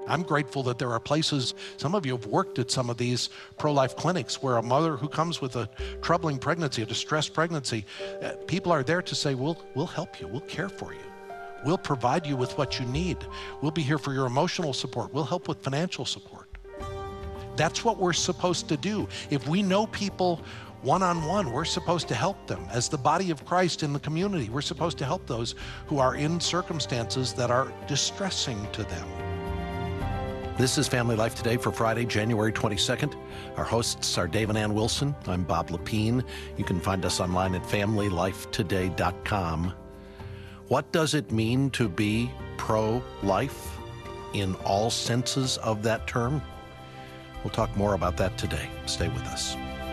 I'm grateful that there are places, some of you have worked at some of these pro-life clinics where a mother who comes with a troubling pregnancy, a distressed pregnancy, people are there to say, we'll help you, we'll care for you. We'll provide you with what you need. We'll be here for your emotional support. We'll help with financial support. That's what we're supposed to do. If we know people one-on-one, we're supposed to help them. As the body of Christ in the community, we're supposed to help those who are in circumstances that are distressing to them. This is Family Life Today for Friday, January 22nd. Our hosts are Dave and Ann Wilson. I'm Bob Lepine. You can find us online at FamilyLifeToday.com. What does it mean to be pro-life in all senses of that term? We'll talk more about that today. Stay with us.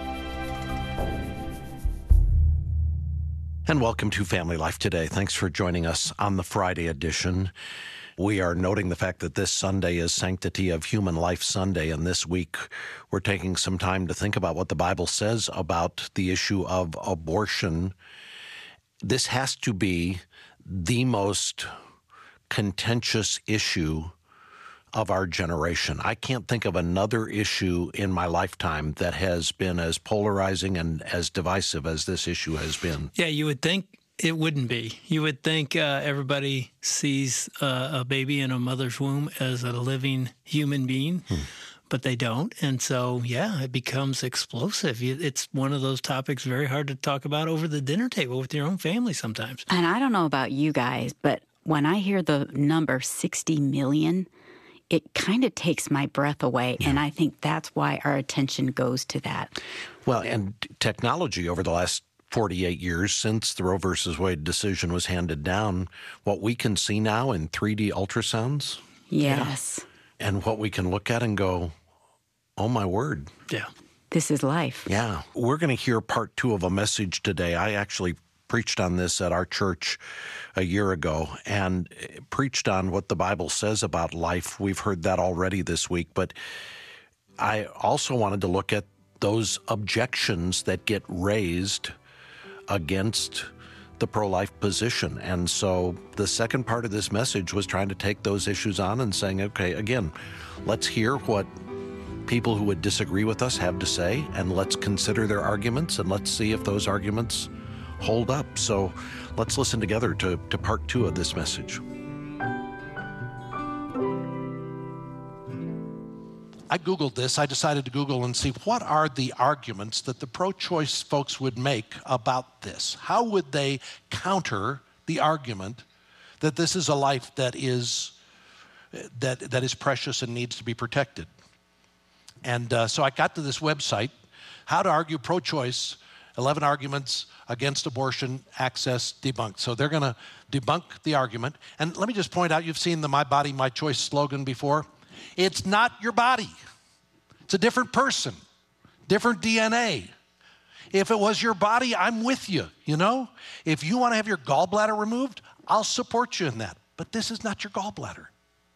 And welcome to Family Life Today. Thanks for joining us on the Friday edition. We are noting the fact that this Sunday is Sanctity of Human Life Sunday, and this week we're taking some time to think about what the Bible says about the issue of abortion. This has to be the most contentious issue of our generation. I can't think of another issue in my lifetime that has been as polarizing and as divisive as this issue has been. Yeah, you would think it wouldn't be. You would think everybody sees a baby in a mother's womb as a living human being, but they don't. And so, yeah, it becomes explosive. It's one of those topics very hard to talk about over the dinner table with your own family sometimes. And I don't know about you guys, but when I hear the number 60 million, it kind of takes my breath away, and I think that's why our attention goes to that. Well, and technology over the last 48 years since the Roe versus Wade decision was handed down, what we can see now in 3D ultrasounds. Yes. And what we can look at and go, oh my word. Yeah. This is life. Yeah. We're going to hear part 2 of a message today. I actually preached on this at our church a year ago and preached on what the Bible says about life. We've heard that already this week, but I also wanted to look at those objections that get raised against the pro-life position. And so the second part of this message was trying to take those issues on and saying, okay, again, let's hear what people who would disagree with us have to say, and let's consider their arguments, and let's see if those arguments hold up. So let's listen together to part 2 of this message. I Googled this. I decided to Google and see what are the arguments that the pro-choice folks would make about this. How would they counter the argument that this is a life that is precious and needs to be protected? And so I got to this website, How to Argue Pro-Choice, 11 Arguments Against Abortion Access Debunked. So they're going to debunk the argument. And let me just point out, you've seen the My Body, My Choice slogan before. It's not your body. It's a different person, different DNA. If it was your body, I'm with you, you know? If you want to have your gallbladder removed, I'll support you in that. But this is not your gallbladder.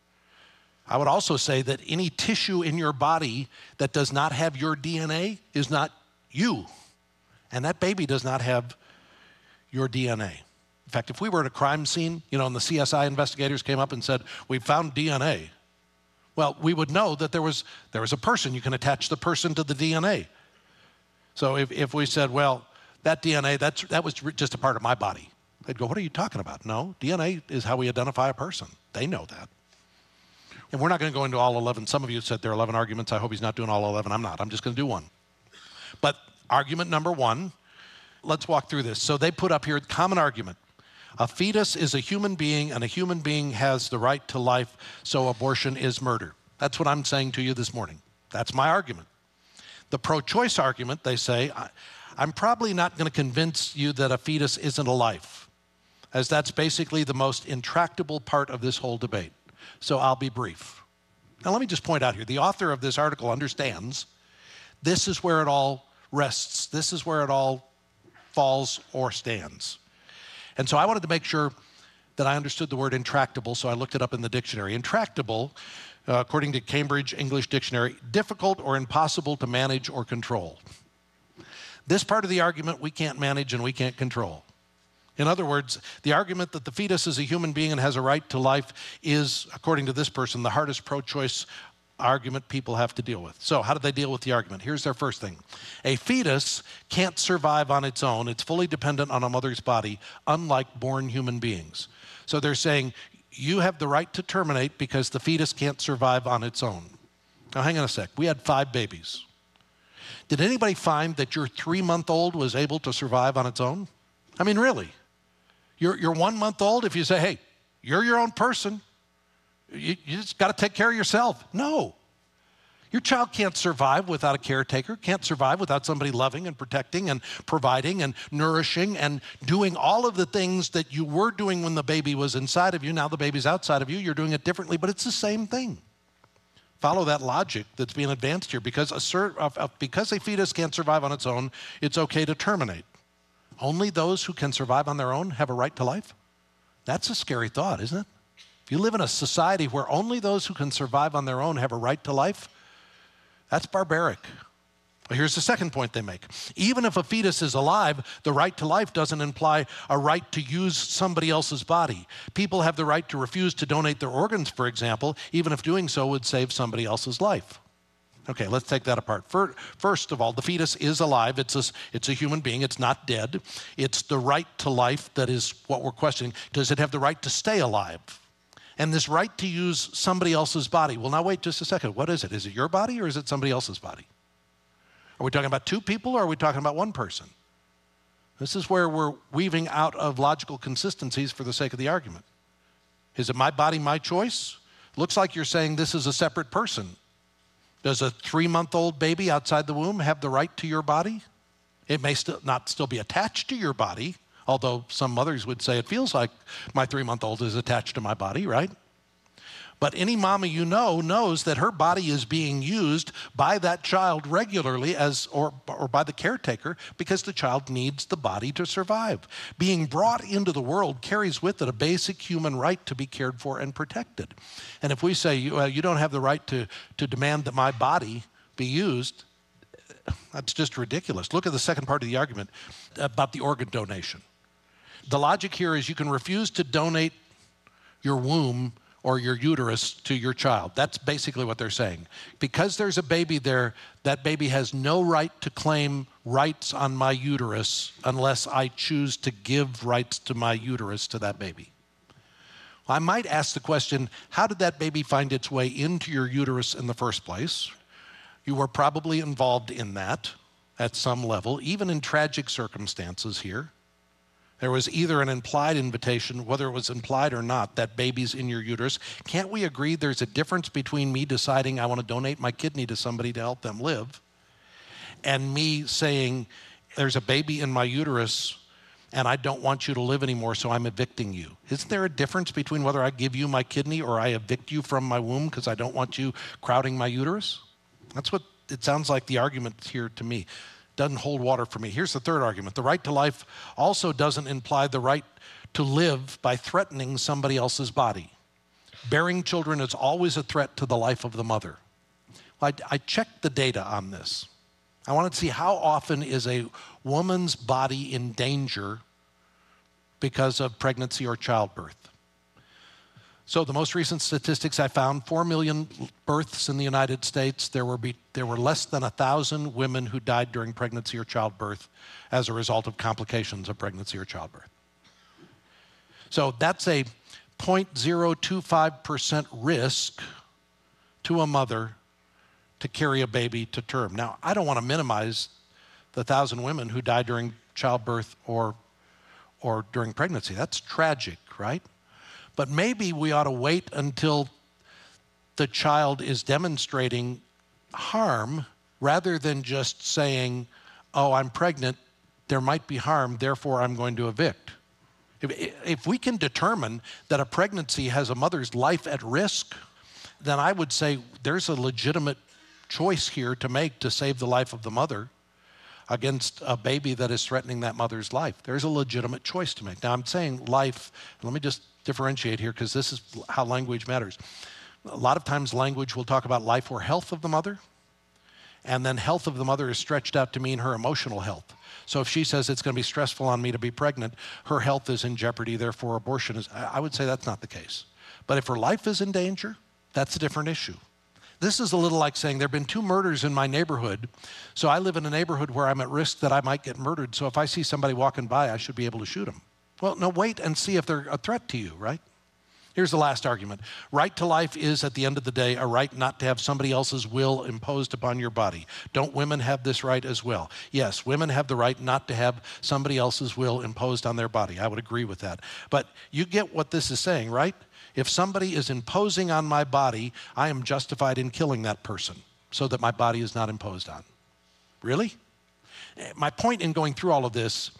I would also say that any tissue in your body that does not have your DNA is not you. And that baby does not have your DNA. In fact, if we were at a crime scene, you know, and the CSI investigators came up and said, we found DNA, well, we would know that there was a person. You can attach the person to the DNA. So if we said, well, that DNA, that was just a part of my body, they'd go, what are you talking about? No, DNA is how we identify a person. They know that. And we're not going to go into all 11. Some of you said there are 11 arguments. I hope he's not doing all 11. I'm not. I'm just going to do one. But argument number 1, let's walk through this. So they put up here, common argument. A fetus is a human being, and a human being has the right to life, so abortion is murder. That's what I'm saying to you this morning. That's my argument. The pro-choice argument, they say, I'm probably not going to convince you that a fetus isn't a life, as that's basically the most intractable part of this whole debate. So I'll be brief. Now let me just point out here, the author of this article understands this is where it all rests. This is where it all falls or stands. And so I wanted to make sure that I understood the word intractable, so I looked it up in the dictionary. Intractable, according to Cambridge English Dictionary, difficult or impossible to manage or control. This part of the argument we can't manage and we can't control. In other words, the argument that the fetus is a human being and has a right to life is, according to this person, the hardest pro-choice argument people have to deal with. So how do they deal with the argument? Here's their first thing. A fetus can't survive on its own. It's fully dependent on a mother's body, unlike born human beings. So they're saying, you have the right to terminate because the fetus can't survive on its own. Now hang on a sec. We had 5 babies. Did anybody find that your 3-month-old was able to survive on its own? I mean, really? Your 1-month-old, if you say, hey, you're your own person, you just got to take care of yourself. No. Your child can't survive without a caretaker, can't survive without somebody loving and protecting and providing and nourishing and doing all of the things that you were doing when the baby was inside of you. Now the baby's outside of you. You're doing it differently, but it's the same thing. Follow that logic that's being advanced here. Because a fetus can't survive on its own, it's okay to terminate. Only those who can survive on their own have a right to life? That's a scary thought, isn't it? If you live in a society where only those who can survive on their own have a right to life, that's barbaric. Well, here's the second point they make. Even if a fetus is alive, the right to life doesn't imply a right to use somebody else's body. People have the right to refuse to donate their organs, for example, even if doing so would save somebody else's life. Okay, let's take that apart. First of all, the fetus is alive. It's a human being. It's not dead. It's the right to life that is what we're questioning. Does it have the right to stay alive? And this right to use somebody else's body. Well, now wait just a second. What is it? Is it your body or is it somebody else's body? Are we talking about 2 people or are we talking about 1 person? This is where we're weaving out of logical consistencies for the sake of the argument. Is it my body, my choice? Looks like you're saying this is a separate person. Does a 3-month-old baby outside the womb have the right to your body? It may not still be attached to your body, although some mothers would say it feels like my 3-month-old is attached to my body, right? But any mama you know knows that her body is being used by that child regularly or by the caretaker because the child needs the body to survive. Being brought into the world carries with it a basic human right to be cared for and protected. And if we say, you don't have the right to demand that my body be used, that's just ridiculous. Look at the second part of the argument about the organ donation. The logic here is you can refuse to donate your womb or your uterus to your child. That's basically what they're saying. Because there's a baby there, that baby has no right to claim rights on my uterus unless I choose to give rights to my uterus to that baby. I might ask the question, how did that baby find its way into your uterus in the first place? You were probably involved in that at some level, even in tragic circumstances here. There was either an implied invitation, whether it was implied or not, that baby's in your uterus. Can't we agree there's a difference between me deciding I want to donate my kidney to somebody to help them live and me saying there's a baby in my uterus and I don't want you to live anymore, so I'm evicting you? Isn't there a difference between whether I give you my kidney or I evict you from my womb because I don't want you crowding my uterus? That's what it sounds like the argument here to me. Doesn't hold water for me. Here's the third argument. The right to life also doesn't imply the right to live by threatening somebody else's body. Bearing children is always a threat to the life of the mother. I checked the data on this. I wanted to see how often is a woman's body in danger because of pregnancy or childbirth. So the most recent statistics I found, 4 million births in the United States. There were less than 1,000 women who died during pregnancy or childbirth as a result of complications of pregnancy or childbirth. So that's a 0.025% risk to a mother to carry a baby to term. Now, I don't want to minimize the 1,000 women who died during childbirth or during pregnancy. That's tragic, right? But maybe we ought to wait until the child is demonstrating harm rather than just saying, oh, I'm pregnant, there might be harm, therefore I'm going to evict. If we can determine that a pregnancy has a mother's life at risk, then I would say there's a legitimate choice here to make to save the life of the mother against a baby that is threatening that mother's life. There's a legitimate choice to make. Now I'm saying life, let me just differentiate here because this is how language matters. A lot of times language will talk about life or health of the mother, And then health of the mother is stretched out to mean her emotional health. So if she says it's going to be stressful on me to be pregnant, her health is in jeopardy, therefore abortion is, I would say that's not the case. But if her life is in danger, that's a different issue. This is a little like saying there have been 2 murders in my neighborhood, so I live in a neighborhood where I'm at risk that I might get murdered, so if I see somebody walking by, I should be able to shoot them. Well, no, wait and see if they're a threat to you, right? Here's the last argument. Right to life is, at the end of the day, a right not to have somebody else's will imposed upon your body. Don't women have this right as well? Yes, women have the right not to have somebody else's will imposed on their body. I would agree with that. But you get what this is saying, right? If somebody is imposing on my body, I am justified in killing that person so that my body is not imposed on. Really? My point in going through all of this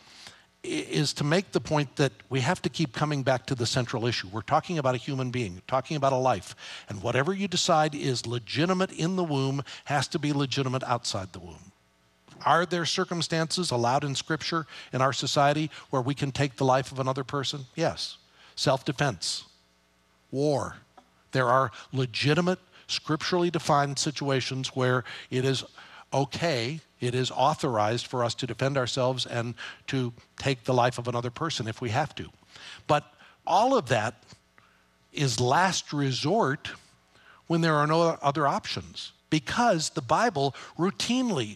is to make the point that we have to keep coming back to the central issue. We're talking about a human being, talking about a life, and whatever you decide is legitimate in the womb has to be legitimate outside the womb. Are there circumstances allowed in Scripture in our society where we can take the life of another person? Yes. Self-defense, war. There are legitimate, scripturally defined situations where it is okay, it is authorized for us to defend ourselves and to take the life of another person if we have to. But all of that is last resort when there are no other options, because the Bible routinely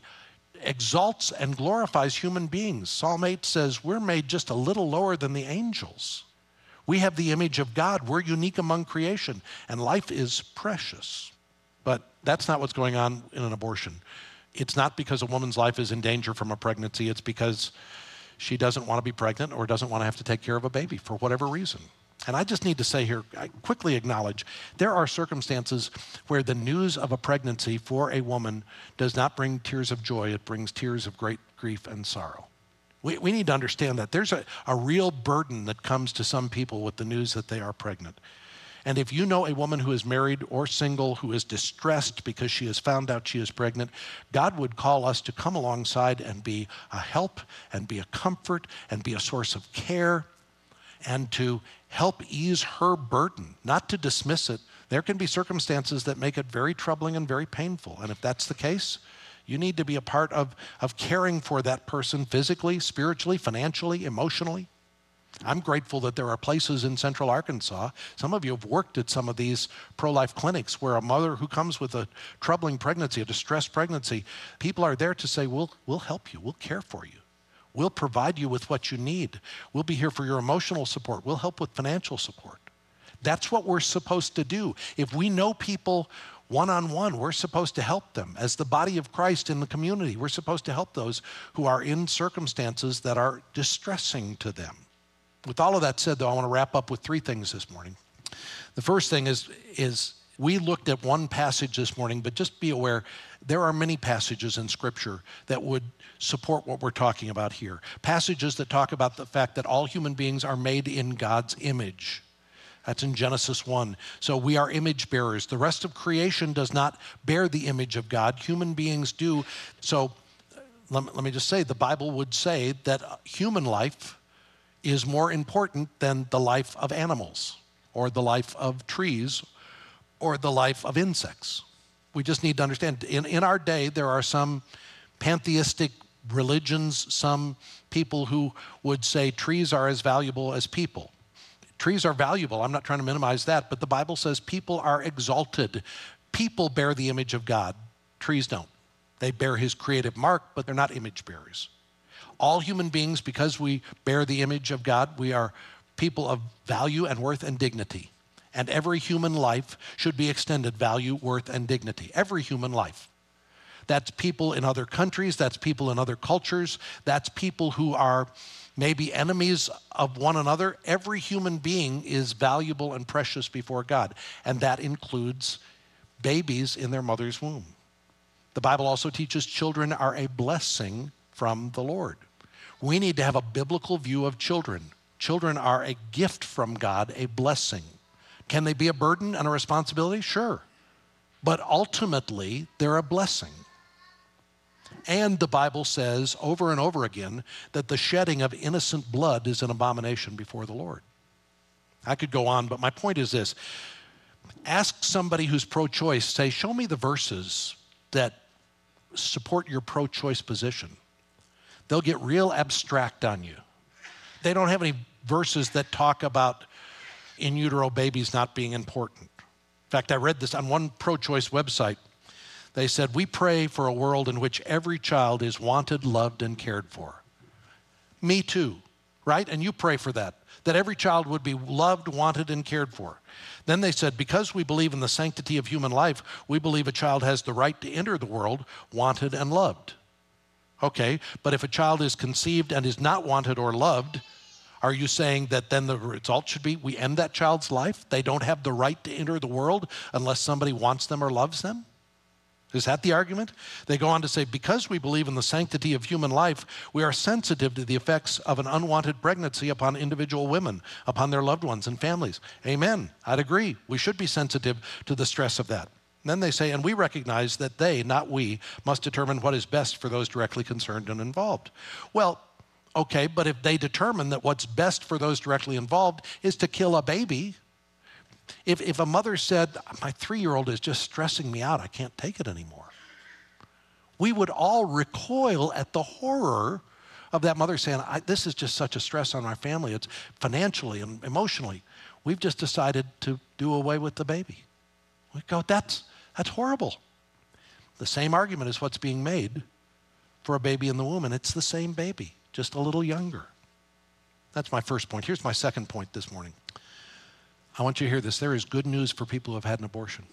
exalts and glorifies human beings. Psalm 8 says we're made just a little lower than the angels. We have the image of God. We're unique among creation, and life is precious. But that's not what's going on in an abortion. It's not because a woman's life is in danger from a pregnancy. It's because she doesn't want to be pregnant or doesn't want to have to take care of a baby for whatever reason. And I just need to say here, I quickly acknowledge, there are circumstances where the news of a pregnancy for a woman does not bring tears of joy. It brings tears of great grief and sorrow. We need to understand that there's a real burden that comes to some people with the news that they are pregnant. And if you know a woman who is married or single who is distressed because she has found out she is pregnant, God would call us to come alongside and be a help and be a comfort and be a source of care and to help ease her burden, not to dismiss it. There can be circumstances that make it very troubling and very painful. And if that's the case, you need to be a part of caring for that person physically, spiritually, financially, emotionally. I'm grateful that there are places in Central Arkansas, some of you have worked at some of these pro-life clinics, where a mother who comes with a troubling pregnancy, a distressed pregnancy, people are there to say, we'll help you, we'll care for you. We'll provide you with what you need. We'll be here for your emotional support. We'll help with financial support. That's what we're supposed to do. If we know people one-on-one, we're supposed to help them. As the body of Christ in the community, we're supposed to help those who are in circumstances that are distressing to them. With all of that said, though, I want to wrap up with 3 things this morning. The first thing is we looked at one passage this morning, but just be aware, there are many passages in Scripture that would support what we're talking about here. Passages that talk about the fact that all human beings are made in God's image. That's in Genesis 1. So we are image bearers. The rest of creation does not bear the image of God. Human beings do. So let me just say, the Bible would say that human life is more important than the life of animals or the life of trees or the life of insects. We just need to understand, in our day, there are some pantheistic religions, some people who would say trees are as valuable as people. Trees are valuable. I'm not trying to minimize that, but the Bible says people are exalted. People bear the image of God. Trees don't. They bear his creative mark, but they're not image bearers. All human beings, because we bear the image of God, we are people of value and worth and dignity. And every human life should be extended value, worth, and dignity. Every human life. That's people in other countries, that's people in other cultures, that's people who are maybe enemies of one another. Every human being is valuable and precious before God, and that includes babies in their mother's womb. The Bible also teaches children are a blessing from the Lord. We need to have a biblical view of children. Children are a gift from God, a blessing. Can they be a burden and a responsibility? Sure. But ultimately, they're a blessing. And the Bible says over and over again that the shedding of innocent blood is an abomination before the Lord. I could go on, but my point is this. Ask somebody who's pro-choice, say, show me the verses that support your pro-choice position, they'll get real abstract on you. They don't have any verses that talk about in utero babies not being important. In fact, I read this on one pro-choice website. They said, we pray for a world in which every child is wanted, loved, and cared for. Me too, right? And you pray for that every child would be loved, wanted, and cared for. Then they said, because we believe in the sanctity of human life, we believe a child has the right to enter the world wanted and loved. Okay, but if a child is conceived and is not wanted or loved, are you saying that then the result should be we end that child's life? They don't have the right to enter the world unless somebody wants them or loves them? Is that the argument? They go on to say, because we believe in the sanctity of human life, we are sensitive to the effects of an unwanted pregnancy upon individual women, upon their loved ones and families. Amen. I'd agree. We should be sensitive to the stress of that. And then they say, and we recognize that they, not we, must determine what is best for those directly concerned and involved. Well, okay, but if they determine that what's best for those directly involved is to kill a baby, if a mother said, my 3-year-old is just stressing me out, I can't take it anymore, we would all recoil at the horror of that mother saying, this is just such a stress on our family. It's financially and emotionally. We've just decided to do away with the baby. We go, that's horrible. The same argument is what's being made for a baby in the womb, and it's the same baby, just a little younger. That's my first point. Here's my second point this morning. I want you to hear this. There is good news for people who have had an abortion.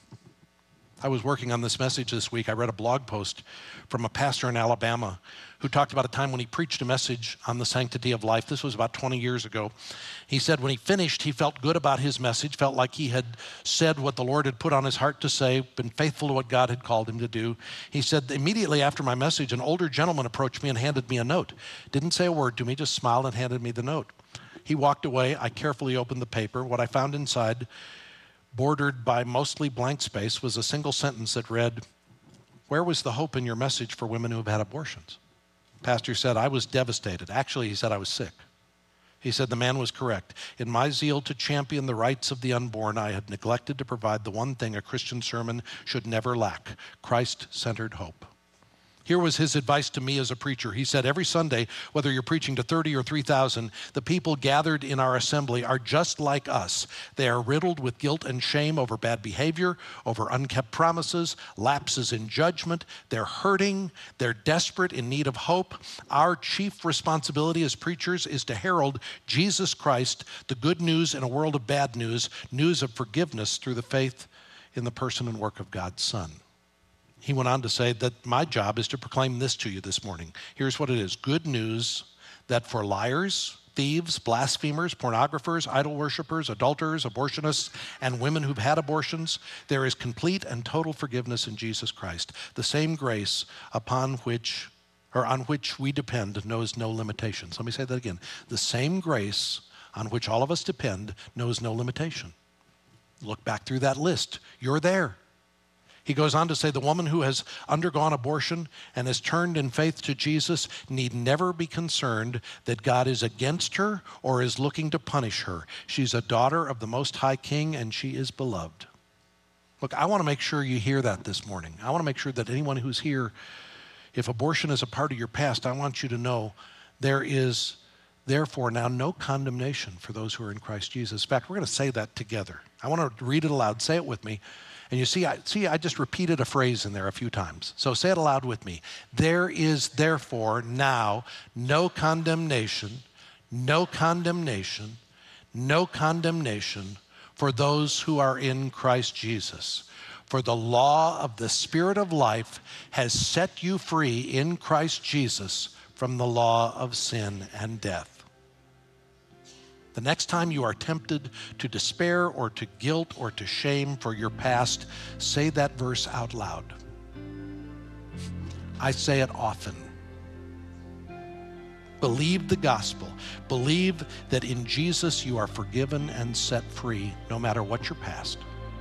I was working on this message this week. I read a blog post from a pastor in Alabama who talked about a time when he preached a message on the sanctity of life. This was about 20 years ago. He said when he finished, he felt good about his message, felt like he had said what the Lord had put on his heart to say, been faithful to what God had called him to do. He said, immediately after my message, an older gentleman approached me and handed me a note. Didn't say a word to me, just smiled and handed me the note. He walked away. I carefully opened the paper. What I found inside, bordered by mostly blank space, was a single sentence that read, where was the hope in your message for women who have had abortions? Pastor said, I was devastated. Actually, he said I was sick. He said the man was correct. In my zeal to champion the rights of the unborn, I had neglected to provide the one thing a Christian sermon should never lack, Christ-centered hope. Here was his advice to me as a preacher. He said, every Sunday, whether you're preaching to 30 or 3,000, the people gathered in our assembly are just like us. They are riddled with guilt and shame over bad behavior, over unkept promises, lapses in judgment. They're hurting. They're desperate, in need of hope. Our chief responsibility as preachers is to herald Jesus Christ, the good news in a world of bad news, news of forgiveness through the faith in the person and work of God's Son. He went on to say that my job is to proclaim this to you this morning. Here's what it is. Good news that for liars, thieves, blasphemers, pornographers, idol worshipers, adulterers, abortionists, and women who've had abortions, there is complete and total forgiveness in Jesus Christ. The same grace on which we depend knows no limitations. Let me say that again. The same grace on which all of us depend knows no limitation. Look back through that list. You're there. He goes on to say the woman who has undergone abortion and has turned in faith to Jesus need never be concerned that God is against her or is looking to punish her. She's a daughter of the Most High King and she is beloved. Look, I want to make sure you hear that this morning. I want to make sure that anyone who's here, if abortion is a part of your past, I want you to know there is therefore now no condemnation for those who are in Christ Jesus. In fact, we're going to say that together. I want to read it aloud. Say it with me. And you see, I just repeated a phrase in there a few times. So say it aloud with me. There is therefore now no condemnation, no condemnation, no condemnation for those who are in Christ Jesus. For the law of the Spirit of life has set you free in Christ Jesus from the law of sin and death. The next time you are tempted to despair or to guilt or to shame for your past, say that verse out loud. I say it often. Believe the gospel. Believe that in Jesus you are forgiven and set free, no matter what your past.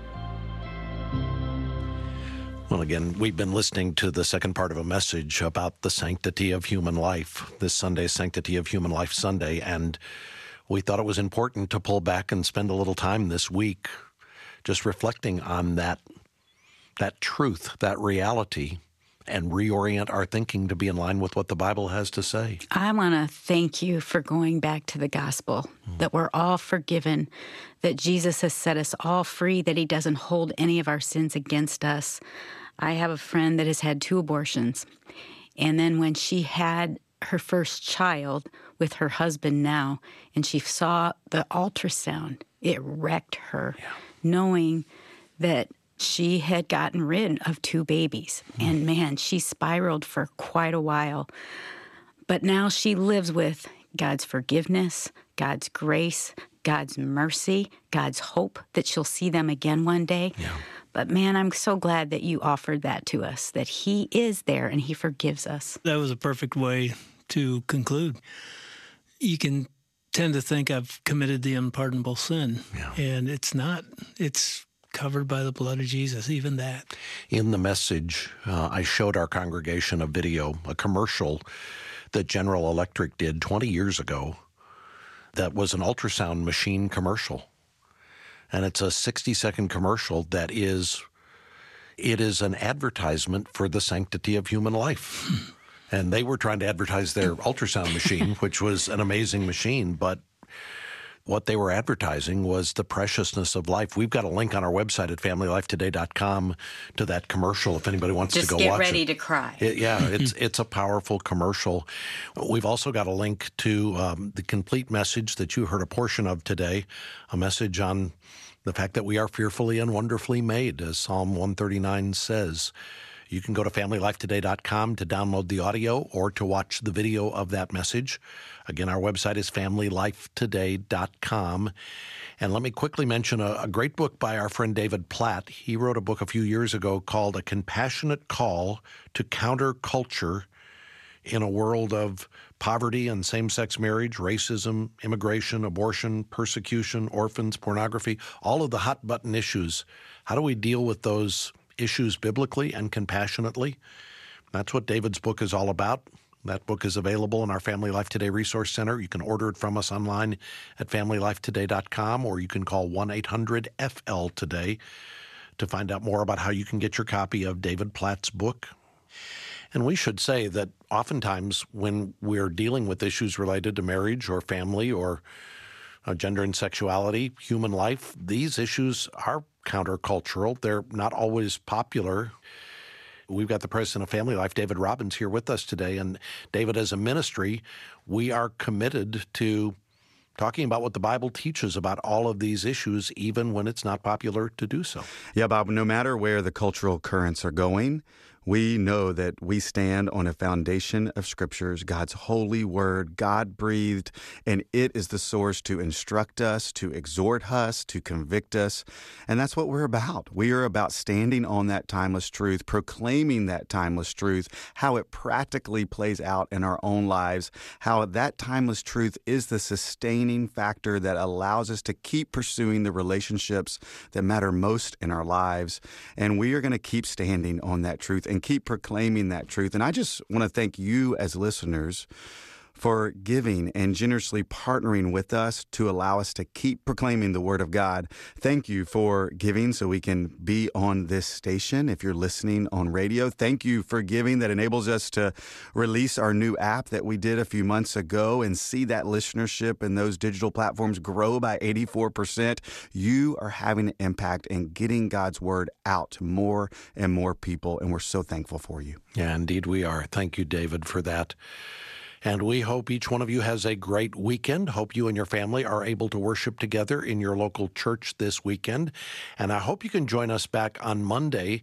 Well, again, we've been listening to the second part of a message about the sanctity of human life, this Sunday, Sanctity of Human Life Sunday, and we thought it was important to pull back and spend a little time this week just reflecting on that truth, that reality, and reorient our thinking to be in line with what the Bible has to say. I want to thank you for going back to the gospel, that we're all forgiven, that Jesus has set us all free, that he doesn't hold any of our sins against us. I have a friend that has had 2 abortions. And then when she had her first child with her husband now, and she saw the ultrasound, it wrecked her, knowing that she had gotten rid of 2 babies. And man, she spiraled for quite a while. But now she lives with God's forgiveness, God's grace, God's mercy, God's hope that she'll see them again one day. Yeah. But man, I'm so glad that you offered that to us, that he is there and he forgives us. That was a perfect way to conclude. You can tend to think I've committed the unpardonable sin, and it's not. It's covered by the blood of Jesus, even that. In the message, I showed our congregation a video, a commercial that General Electric did 20 years ago that was an ultrasound machine commercial. And it's a 60-second commercial that is an advertisement for the sanctity of human life. And they were trying to advertise their ultrasound machine, which was an amazing machine, but what they were advertising was the preciousness of life. We've got a link on our website at familylifetoday.com to that commercial if anybody wants to go watch it. Just get ready to cry. It's a powerful commercial. We've also got a link to the complete message that you heard a portion of today, a message on the fact that we are fearfully and wonderfully made, as Psalm 139 says. You can go to familylifetoday.com to download the audio or to watch the video of that message. Again, our website is familylifetoday.com. And let me quickly mention a great book by our friend David Platt. He wrote a book a few years ago called A Compassionate Call to Counter Culture in a World of Poverty and Same-Sex Marriage, Racism, Immigration, Abortion, Persecution, Orphans, Pornography, all of the hot-button issues. How do we deal with those issues biblically and compassionately? That's what David's book is all about. That book is available in our Family Life Today Resource Center. You can order it from us online at familylifetoday.com, or you can call 1-800-FL-TODAY to find out more about how you can get your copy of David Platt's book. And we should say that oftentimes when we're dealing with issues related to marriage or family or gender and sexuality, human life, these issues are countercultural. They're not always popular. We've got the president of Family Life, David Robbins, here with us today. And David, as a ministry, we are committed to talking about what the Bible teaches about all of these issues, even when it's not popular to do so. Yeah, Bob, no matter where the cultural currents are going, we know that we stand on a foundation of scriptures, God's holy word, God-breathed, and it is the source to instruct us, to exhort us, to convict us. And that's what we're about. We are about standing on that timeless truth, proclaiming that timeless truth, how it practically plays out in our own lives, how that timeless truth is the sustaining factor that allows us to keep pursuing the relationships that matter most in our lives. And we are going to keep standing on that truth and keep proclaiming that truth. And I just want to thank you as listeners for giving and generously partnering with us to allow us to keep proclaiming the Word of God. Thank you for giving so we can be on this station. If you're listening on radio, thank you for giving that enables us to release our new app that we did a few months ago and see that listenership and those digital platforms grow by 84%. You are having an impact in getting God's Word out to more and more people, and we're so thankful for you. Yeah, indeed we are. Thank you, David, for that. And we hope each one of you has a great weekend. Hope you and your family are able to worship together in your local church this weekend. And I hope you can join us back on Monday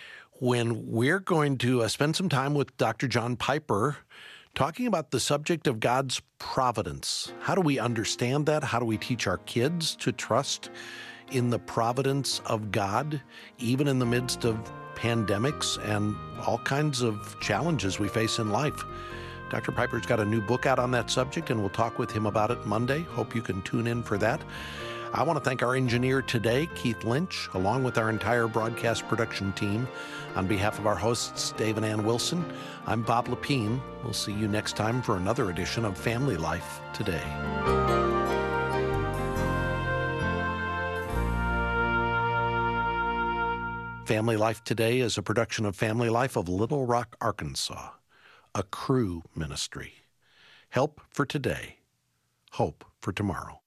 when we're going to spend some time with Dr. John Piper talking about the subject of God's providence. How do we understand that? How do we teach our kids to trust in the providence of God, even in the midst of pandemics and all kinds of challenges we face in life? Dr. Piper's got a new book out on that subject, and we'll talk with him about it Monday. Hope you can tune in for that. I want to thank our engineer today, Keith Lynch, along with our entire broadcast production team. On behalf of our hosts, Dave and Ann Wilson, I'm Bob Lepine. We'll see you next time for another edition of Family Life Today. Family Life Today is a production of Family Life of Little Rock, Arkansas, a Cru ministry. Help for today, hope for tomorrow.